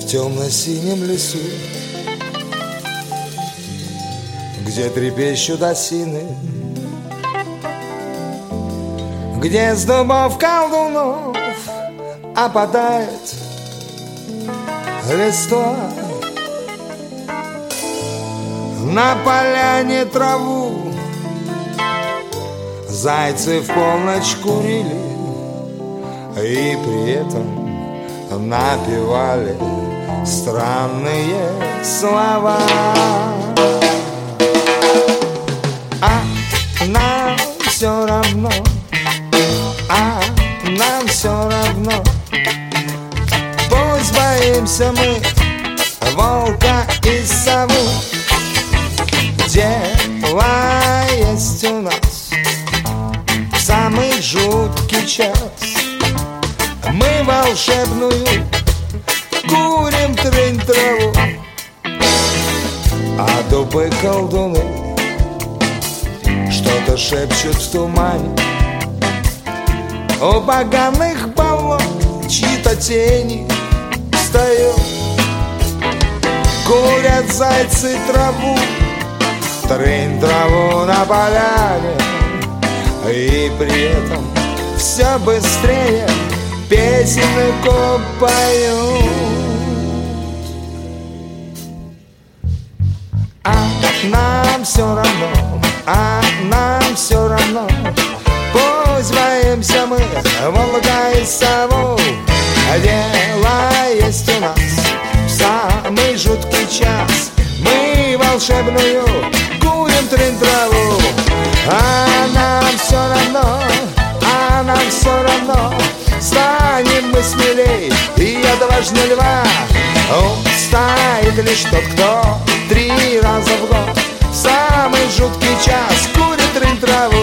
темно-синем лесу, где трепещут осины, где с дубов колдунов опадает листва. На поляне траву зайцы в полночь курили и при этом напевали странные слова. А нам все равно, а нам все равно. Пусть боимся мы волка и сову. Дело есть у нас в самый жуткий час. Мы волшебную курим трынь траву, а дубы колдуны что-то шепчут в тумане. У поганых болот чьи-то тени встают. Курят зайцы траву, трынь траву на поляне, и при этом все быстрее песенку поют. А нам все равно, а нам все равно. Пусть боимся мы волка и сову. Дело есть у нас в самый жуткий час. Мы волшебную курим трынь траву. А нам все равно, а нам все равно. Станем мы смелей и отважнее льва. Устоит лишь тот, кто 3 раза в год в самый жуткий час курит трынь траву.